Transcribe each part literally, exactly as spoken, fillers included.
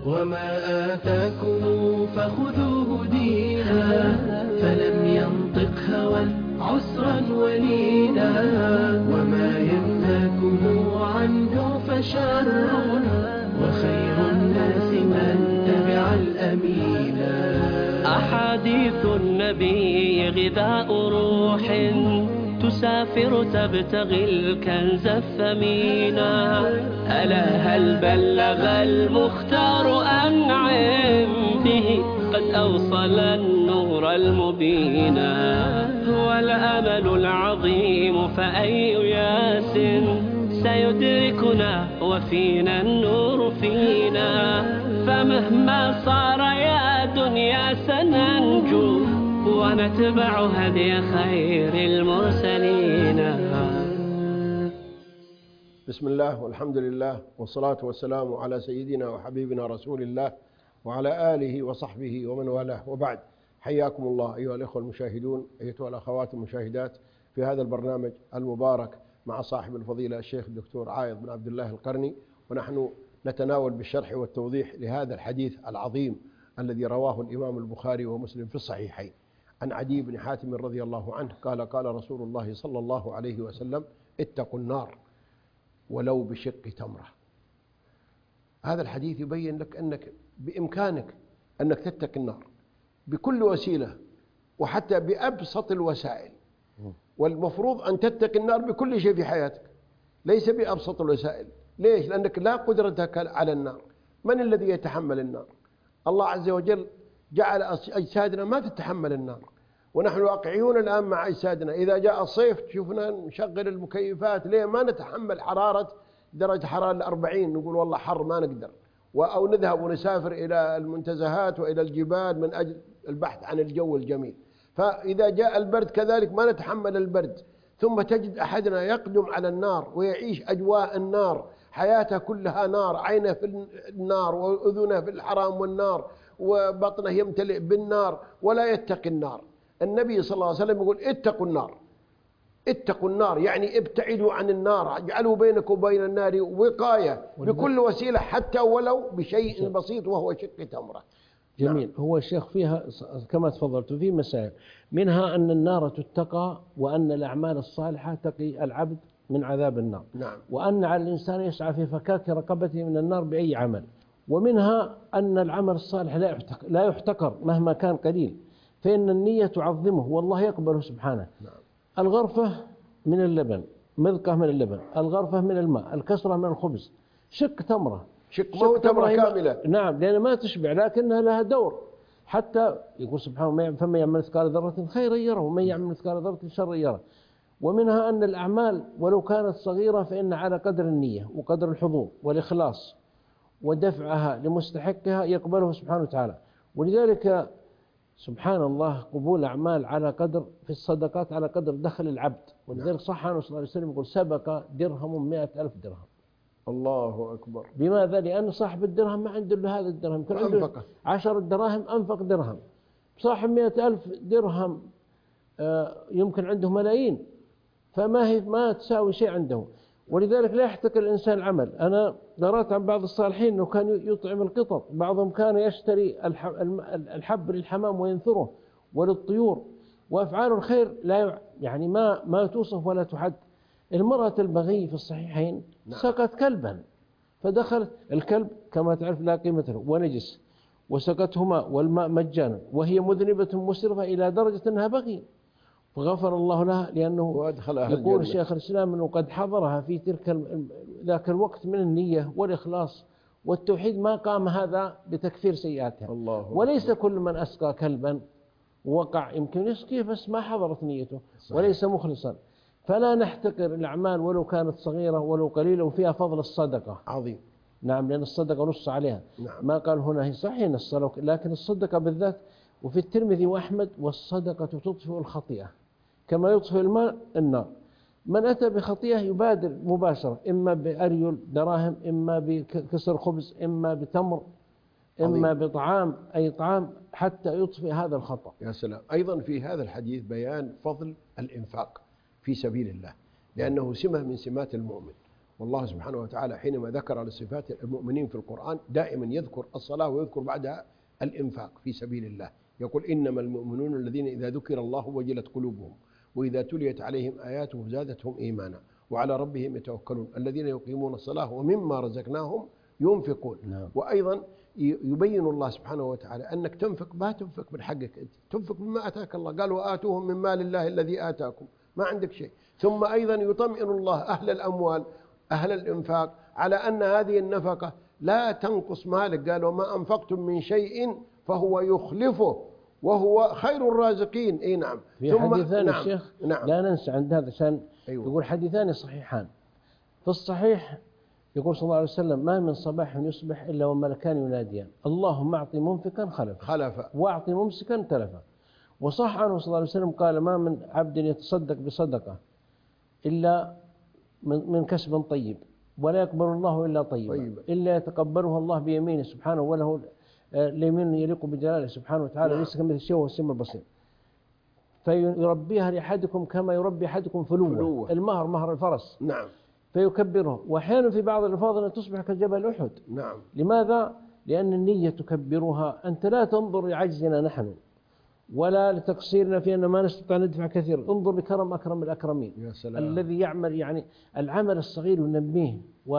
وما آتاكم فخذوه دينا، فلم ينطق هوى عسرا ولينا، وما ينهاكم عنه فشر، وخير الناس من تبع الأمينا. أحاديث النبي غذاء روح، تسافر تبتغي الكنز الثمينا. ألا هل بلغ المختار أنعم به، قد أوصل النور المبينا. هو الأمل العظيم فأي ياس سيدركنا وفينا النور فينا. فمهما صار يا دنيا سننجو، ونتبع هدي خير المرسلين. بسم الله والحمد لله والصلاة والسلام على سيدنا وحبيبنا رسول الله وعلى آله وصحبه ومن والاه، وبعد. حياكم الله أيها الإخوة المشاهدون، أيتها الأخوات المشاهدات، في هذا البرنامج المبارك مع صاحب الفضيلة الشيخ الدكتور عايض بن عبد الله القرني، ونحن نتناول بالشرح والتوضيح لهذا الحديث العظيم الذي رواه الإمام البخاري ومسلم في الصحيحين عن عدي بن حاتم رضي الله عنه قال: قال رسول الله صلى الله عليه وسلم: اتقوا النار ولو بشق تمرة. هذا الحديث يبين لك أنك بإمكانك أنك تتقي النار بكل وسيلة، وحتى بأبسط الوسائل. والمفروض أن تتقي النار بكل شيء في حياتك، ليس بأبسط الوسائل. ليش؟ لأنك لا قدرتك على النار. من الذي يتحمل النار؟ الله عز وجل جعل أجسادنا ما تتحمل النار، ونحن واقعيون الآن مع أجسادنا. إذا جاء الصيف شوفنا نشغل المكيفات، ليه؟ ما نتحمل حرارة درجة حرارة الأربعين، نقول والله حر ما نقدر، أو نذهب ونسافر إلى المنتزهات وإلى الجبال من أجل البحث عن الجو الجميل. فإذا جاء البرد كذلك ما نتحمل البرد. ثم تجد أحدنا يقدم على النار ويعيش أجواء النار، حياته كلها نار، عينه في النار وأذنه في الحرام والنار وبطنه يمتلئ بالنار ولا يتقي النار. النبي صلى الله عليه وسلم يقول: اتقوا النار، اتقوا النار، يعني ابتعدوا عن النار، اجعلوا بينكم وبين النار وقاية بكل وسيلة، حتى ولو بشيء بسيط وهو شق تمرة. جميل. نعم. هو الشيخ فيها كما تفضلت في مسائل، منها أن النار تتقى، وأن الأعمال الصالحة تقي العبد من عذاب النار. نعم. وأن على الإنسان يسعى في فكاك رقبته من النار بأي عمل. ومنها أن العمل الصالح لا يحتقر, لا يحتقر مهما كان قليل، فإن النية تعظمه والله يقبله سبحانه. نعم. الغرفة من اللبن، مذقة من اللبن، الغرفة من الماء، الكسرة من الخبز، شق تمرة، شق مو تمرة كاملة. نعم، لأن ما تشبع لكنها لها دور. حتى يقول سبحانه: فمن يعمل مثقال ذرة خيرا يره، ومن يعمل مثقال ذرة شرا يره. ومنها أن الأعمال ولو كانت صغيرة فإن على قدر النية وقدر الحضور والإخلاص ودفعها لمستحقها يقبله سبحانه وتعالى. ولذلك سبحان الله قبول أعمال على قدر، في الصدقات على قدر دخل العبد. ولذلك صح عنه صلى الله عليه وسلم يقول: سبق درهم مئة ألف درهم. الله أكبر. بماذا؟ لأن صاحب الدرهم ما عنده إلا هذا الدرهم، يمكن عنده عشر دراهم أنفق درهم. صاحب مئة ألف درهم يمكن عنده ملايين، فما هي ما تساوي شيء عنده. ولذلك لا يحتكر الإنسان العمل. أنا قرأت عن بعض الصالحين أنه كان يطعم القطط، بعضهم كان يشتري الحب للحمام وينثره وللطيور، وأفعال الخير لا يعني ما ما توصف ولا تحد. المرأة البغي في الصحيحين نعم. سقت كلبا، فدخلت الكلب كما تعرف لا قيمة له ونجس، وسقته ماء والماء مجانا، وهي مذنبة مسرفة إلى درجة أنها بغي، فغفر الله لها، لأنه يقول شيخ الإسلام أنه قد حضرها في تلك ذاك الوقت من النية والإخلاص والتوحيد ما قام هذا بتكفير سيئاتها. الله وليس أكبر. كل من أسقى كلبا وقع يمكن يسقيه بس ما حضرت نيته. صحيح. وليس مخلصا. فلا نحتقر الأعمال ولو كانت صغيرة ولو قليلة، وفيها فضل الصدقة عظيم. نعم، لأن الصدقة نص عليها. نعم. ما قال هنا هي صحيح الصلاة، لكن الصدقة بالذات. وفي الترمذي وأحمد: والصدقة تطفئ الخطيئة كما يطفئ الماء النار. من أتى بخطيئة يبادر مباشرة، إما بأريل دراهم، إما بكسر خبز، إما بتمر، إما عظيم. بطعام، أي طعام، حتى يطفئ هذا الخطأ. يا سلام. أيضا في هذا الحديث بيان فضل الإنفاق في سبيل الله، لأنه سمة من سمات المؤمن، والله سبحانه وتعالى حينما ذكر لصفات المؤمنين في القرآن دائما يذكر الصلاة ويذكر بعدها الإنفاق في سبيل الله. يقول إنما المؤمنون الذين إذا ذكر الله وجلت قلوبهم وإذا تليت عليهم آياته زادتهم إيمانا وعلى ربهم يتوكلون الذين يقيمون الصلاة ومما رزقناهم ينفقون. نعم. وأيضا يبين الله سبحانه وتعالى أنك تنفق ما تنفق من حقك، تنفق مما آتاك الله، قال وآتوهم من مال الله الذي آتاكم، ما عندك شيء. ثم أيضا يطمئن الله أهل الأموال أهل الإنفاق على أن هذه النفقة لا تنقص مالك، قال وما أنفقتم من شيء فهو يخلفه وهو خير الرازقين. اي نعم. في حديثان نعم. الشيخ نعم. لا ننسى عند هذا عشان أيوة. يقول حديثان صحيحان. في الصحيح يقول صلى الله عليه وسلم ما من صباح يصبح إلا وملكان يناديان اللهم أعطي منفقا خلفا خلفا وأعطي ممسكا تلفا. وصح عنه صلى الله عليه وسلم قال ما من عبد يتصدق بصدقة إلا من, من كسب طيب ولا يقبل الله إلا طيبا طيب. إلا يتقبلها الله بيمينه سبحانه وله اليمين يليق بجلاله سبحانه وتعالى ليس كمثل الشيء وهو السميع البصير. فيربيها لأحدكم كما يربي أحدكم فلوه, فلوه. المهر مهر الفرس. نعم. فيكبره. وأحيانا في بعض الألفاظ أن تصبح كجبل أحد. نعم. لماذا؟ لأن النية تكبرها. أنت لا تنظر لعجزنا نحن ولا لتقصيرنا في أن ما نستطيع أن ندفع كثير، انظر لكرم أكرم الأكرمين. يا سلام. الذي يعمل يعني العمل الصغير ينميه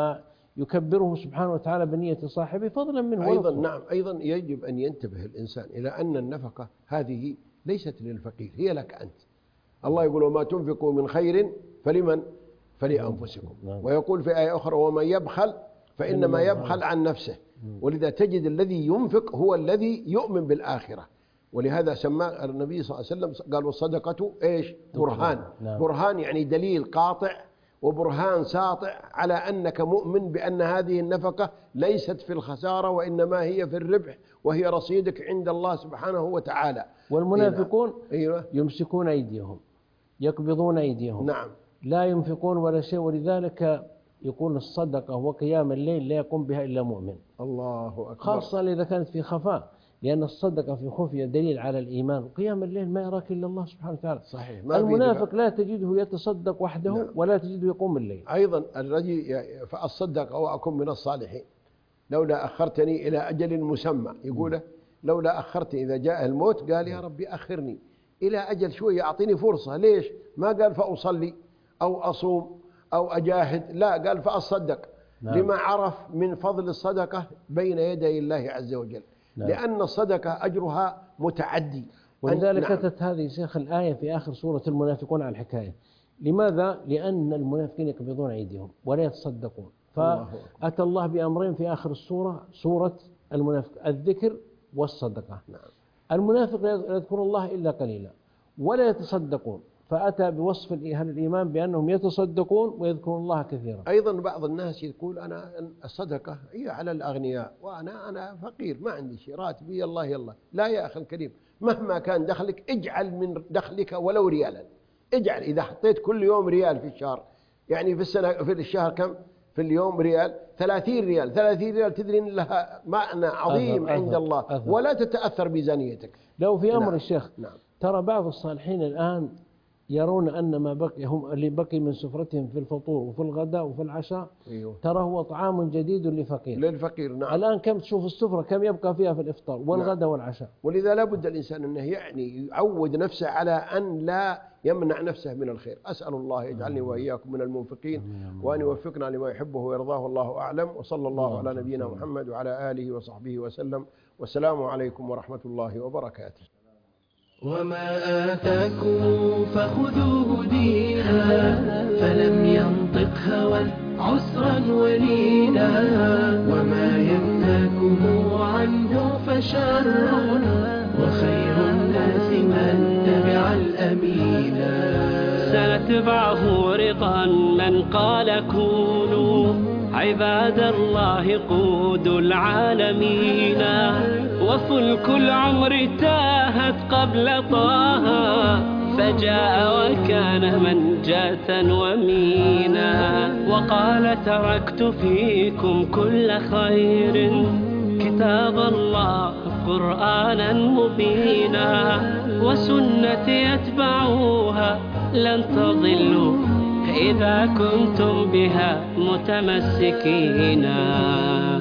ويكبره سبحانه وتعالى بنية صاحبه فضلا منه. أيضا نعم. أيضا يجب أن ينتبه الإنسان إلى أن النفقة هذه ليست للفقير، هي لك أنت. الله يقول وما تنفقوا من خير فلمن فلأنفسكم. ويقول في آية أخرى ومن يبخل فإنما يبخل عن نفسه. ولذا تجد الذي ينفق هو الذي يؤمن بالآخرة، ولهذا سمى النبي صلى الله عليه وسلم قال والصدقة إيش؟ برهان. نعم. برهان يعني دليل قاطع وبرهان ساطع على أنك مؤمن بأن هذه النفقة ليست في الخسارة وإنما هي في الربح وهي رصيدك عند الله سبحانه وتعالى. والمنافقون أيوة. يمسكون أيديهم يقبضون أيديهم. نعم. لا ينفقون ولا شيء. ولذلك يقول الصدقة وقيام الليل لا يقوم بها إلا مؤمن. الله أكبر. خاصة إذا كانت في خفاء، لأن الصدقة في خفية دليل على الإيمان. قيام الليل ما يراك إلا الله سبحانه وتعالى. صحيح. ما المنافق لا تجده يتصدق وحده. نعم. ولا تجده يقوم الليل. أيضا الرجل فأصدق أو أكون من الصالحين لولا أخرتني إلى أجل مسمى. يقوله لولا أخرتني إذا جاء الموت قال يا ربي أخرني إلى أجل شوية أعطيني فرصة. ليش؟ ما قال فأصلي أو أصوم أو أجاهد، لا قال فأصدق. نعم. لما عرف من فضل الصدقة بين يدي الله عز وجل. نعم. لأن الصدقة أجرها متعدي. ولذلك أتت نعم. هذه شيخ الآية في آخر سورة المنافقون على الحكاية. لماذا؟ لأن المنافقين يقبضون أيديهم ولا يتصدقون. فأتى الله بأمرين في آخر السورة سورة المنافق الذكر والصدقة. نعم. المنافق لا يذكر الله إلا قليلا ولا يتصدقون، فأتى بوصف أهل الإيمان بأنهم يتصدقون ويذكرون الله كثيرا. أيضا بعض الناس يقول أنا الصدقة هي على الأغنياء وأنا أنا فقير ما عندي شيء راتبي الله يلا. لا يا أخي الكريم، مهما كان دخلك اجعل من دخلك ولو ريالا. اجعل إذا حطيت كل يوم ريال في الشهر، يعني في السنة في الشهر كم؟ في اليوم ريال، ثلاثين ريال. ثلاثين ريال تدري إن لها معنى عظيم أثر عند أثر الله أثر. ولا تتأثر ميزانيتك. لو في أمر نعم. الشيخ نعم. ترى بعض الصالحين الآن يرون أن ما بقي هم اللي بقي من سفرتهم في الفطور وفي الغداء وفي العشاء. أيوه. ترى هو طعام جديد للفقير. للفقير نعم. الآن كم تشوف السفرة كم يبقى فيها في الإفطار والغداء نعم. والعشاء. ولذا لا بد الإنسان أنه يعني يعود نفسه على أن لا يمنع نفسه من الخير. أسأل الله يجعلني وإياكم من المنفقين وأن يوفقنا لما يحبه ويرضاه والله أعلم. وصلى الله على نبينا محمد وعلى آله وصحبه وسلم. والسلام عليكم ورحمة الله وبركاته. وما آتاكم فخذوه دينا فلم ينطق هوى عسرا ولينا وما يمنعكم عنه فشر وخير الناس من تبع الأمينا. سنتبعه رضا من قال كونوا عباد الله قود العالمين وفلك العمر تاهت قبل طه فجاء وكان منجاة ومينا وقال تركت فيكم كل خير كتاب الله قرآنا مبينا وسنة يتبعوها لن تضلوا إذا كنتم بها متمسكين.